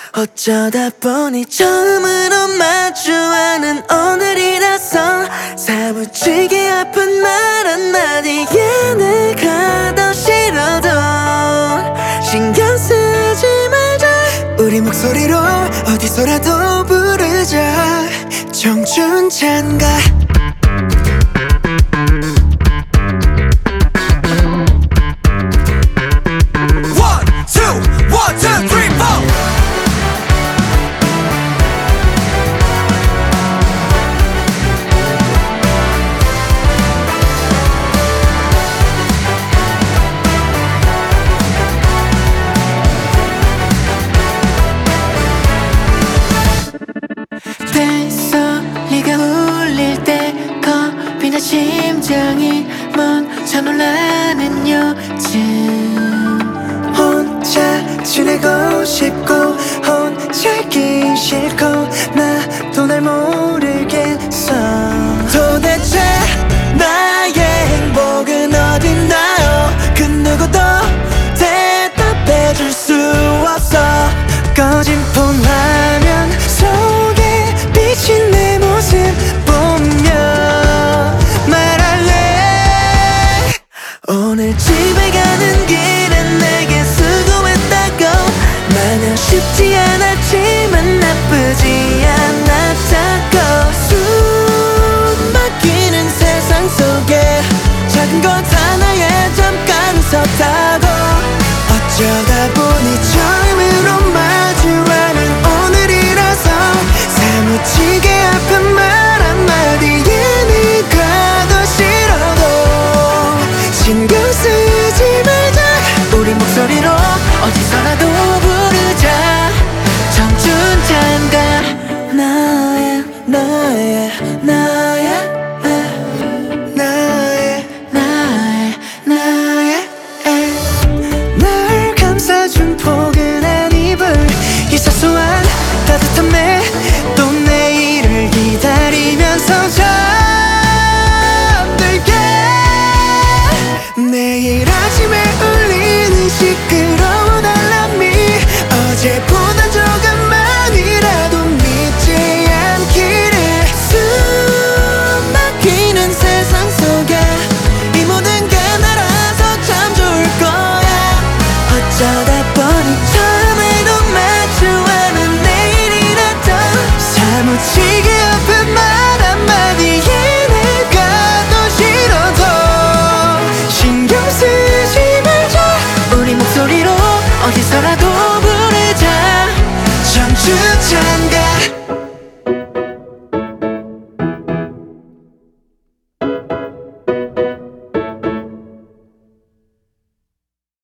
어쩌다 보니 처음으로 마주하는 오늘이라서 사무치게 아픈 말 한마디에 내가 더 싫어도 신경 쓰지 말자. 우리 목소리로 어디서라도 부르자. 청춘 찬가. 벨소리가 울릴 때 겁이나 심장이 먼저 놀라는 요즘. 혼자 지내고 싶고 혼자 있기 싫고 나도 날 모르겠어. 도대체 나의 행복은 어딨나요? 그 누구도 대답해줄 수 없어. 꺼진 폰 화면 속에 비친 내 모습 보며 말할래. 오늘 집에 가는 길엔 내게 수고했다고. 마냥 쉽지 않았지만 나쁘지 않았다고. 숨 막히는 세상 속에 작은 것 하나에 잠깐 섰다고. 어쩌다 보니 처음으로 마주하는 오늘이라서 사무치게 아픈 말 한마디에 네가 더 싫어도 신경 쓰지 말자. 우리 목소리로 어디서라도 부르자. 청춘 찬가. 나의 나의 나의 나의 나의 나의 날 감싸준 포근한 이불. 이 사소한 따뜻함에 또 내일을 기다리면서 잠들게. 내일 아침에 울리는 시끄러운 알람이 어제